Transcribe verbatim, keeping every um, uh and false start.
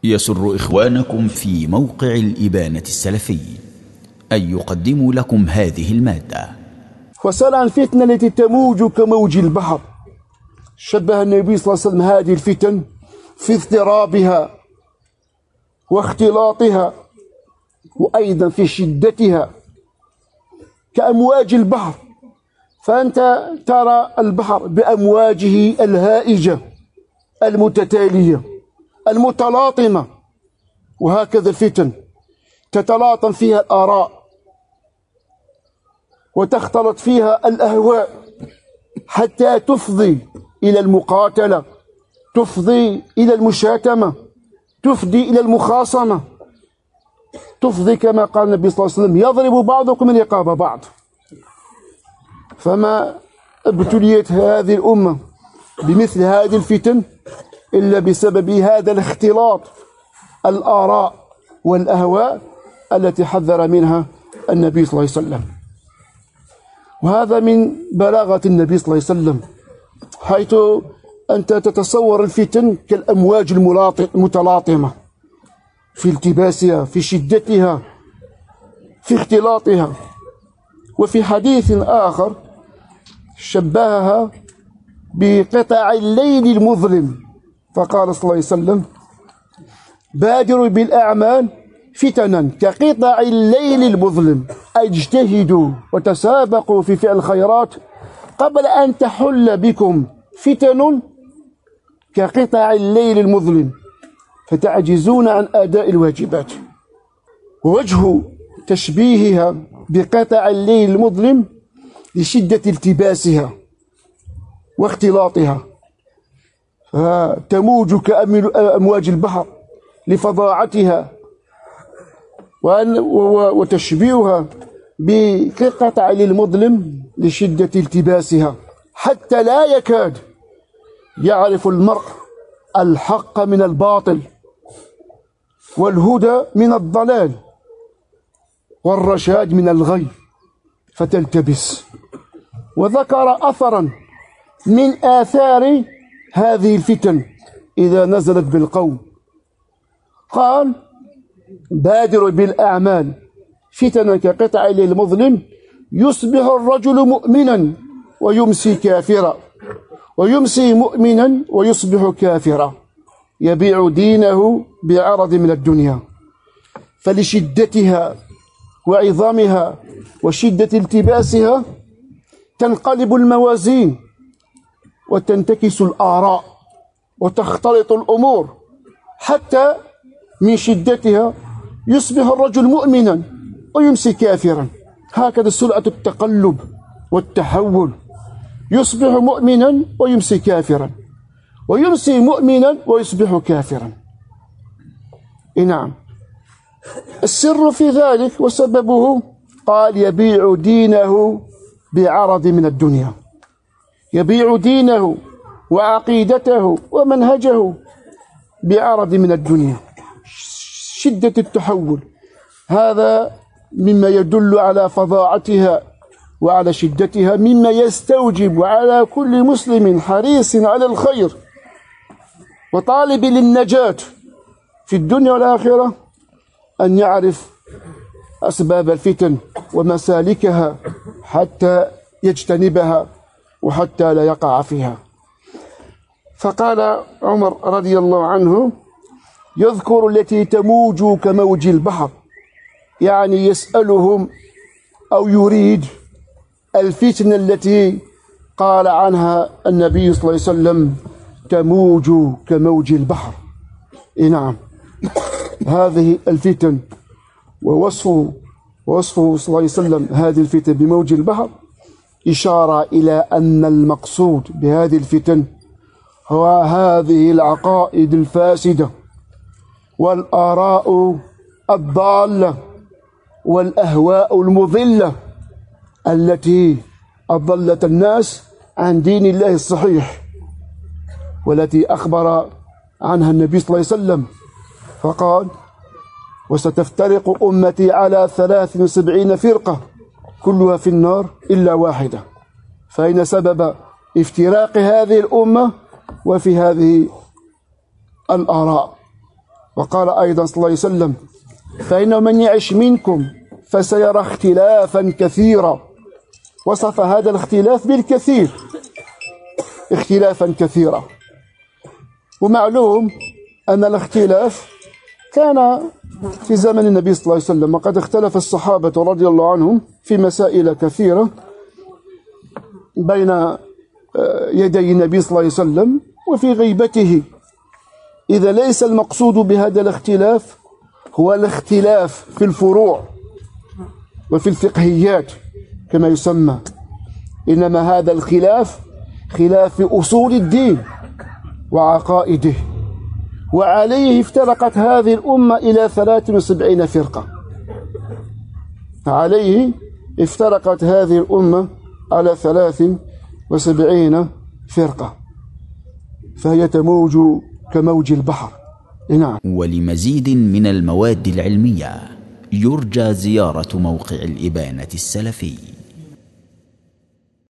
يسر إخوانكم في موقع الإبانة السلفي أن يقدموا لكم هذه المادة. وسأل عن الفتنة التي تموج كموج البحر. شبه النبي صلى الله عليه وسلم هذه الفتن في اضطرابها واختلاطها وأيضا في شدتها كأمواج البحر. فأنت ترى البحر بأمواجه الهائجة المتتالية المتلاطمة، وهكذا الفتن تتلاطم فيها الآراء وتختلط فيها الأهواء حتى تفضي إلى المقاتلة، تفضي إلى المشاتمة، تفضي إلى المخاصمة، تفضي كما قال النبي صلى الله عليه وسلم: يضرب بعضكم رقاب بعض. فما ابتليت هذه الأمة بمثل هذه الفتن إلا بسبب هذا الاختلاط الآراء والأهواء التي حذر منها النبي صلى الله عليه وسلم. وهذا من بلاغة النبي صلى الله عليه وسلم، حيث أنت تتصور الفتن كالأمواج المتلاطمة في التباسها، في شدتها، في اختلاطها. وفي حديث آخر شبهها بقطع الليل المظلم، فقال صلى الله عليه وسلم: بادروا بالأعمال فتنا كقطع الليل المظلم، اجتهدوا وتسابقوا في فعل الخيرات قبل أن تحل بكم فتن كقطع الليل المظلم فتعجزون عن أداء الواجبات. ووجه تشبيهها بقطع الليل المظلم لشدة التباسها واختلاطها، فتموج كأمواج البحر لفظاعتها، وتشبيهها بقطع الليل المظلم لشدة التباسها، حتى لا يكاد يعرف المرء الحق من الباطل والهدى من الضلال والرشاد من الغي، فتلتبس. وذكر أثرا من آثار هذه الفتن إذا نزلت بالقوم، قال: بادروا بالأعمال فتنا كقطع الليل المظلم، يصبح الرجل مؤمنا ويمسي كافرا، ويمسي مؤمنا ويصبح كافرا، يبيع دينه بعرض من الدنيا. فلشدتها وعظامها وشدة التباسها تنقلب الموازين وتنتكس الآراء وتختلط الأمور، حتى من شدتها يصبح الرجل مؤمنا ويمسي كافرا. هكذا سرعة التقلب والتحول، يصبح مؤمنا ويمسي كافرا، ويمسي مؤمنا ويصبح كافرا. نعم، السر في ذلك وسببه قال: يبيع دينه بعرض من الدنيا، يبيع دينه وعقيدته ومنهجه بعرض من الدنيا. شدة التحول هذا مما يدل على فظاعتها وعلى شدتها، مما يستوجب على كل مسلم حريص على الخير وطالب للنجاة في الدنيا والآخرة أن يعرف أسباب الفتن ومسالكها حتى يجتنبها وحتى لا يقع فيها. فقال عمر رضي الله عنه: يذكر التي تموج كموج البحر، يعني يسألهم أو يريد الفتنة التي قال عنها النبي صلى الله عليه وسلم: تموج كموج البحر. نعم، هذه الفتن ووصفه ووصفه صلى الله عليه وسلم هذه الفتن بموج البحر إشارة إلى أن المقصود بهذه الفتن هو هذه العقائد الفاسدة والآراء الضالة والأهواء المضلة التي أضلت الناس عن دين الله الصحيح، والتي أخبر عنها النبي صلى الله عليه وسلم فقال: وستفترق أمتي على ثلاث وسبعين فرقة كلها في النار إلا واحدة. فإن سبب افتراق هذه الأمة وفي هذه الآراء وقال أيضا صلى الله عليه وسلم: فإنه من يعش منكم فسيرى اختلافا كثيرا. وصف هذا الاختلاف بالكثير، اختلافا كثيرا. ومعلوم أن الاختلاف كان في زمن النبي صلى الله عليه وسلم، وقد اختلف الصحابة رضي الله عنهم في مسائل كثيرة بين يدي النبي صلى الله عليه وسلم وفي غيبته. إذا ليس المقصود بهذا الاختلاف هو الاختلاف في الفروع وفي الفقهيات كما يسمى، إنما هذا الخلاف خلاف أصول الدين وعقائده. وعليه افترقت هذه الأمة إلى ثلاث وسبعين فرقة. عليه افترقت هذه الأمة على ثلاث وسبعين فرقة، فهي تموج كموج البحر. نعم. ولمزيد من المواد العلمية يرجى زيارة موقع الإبانة السلفي.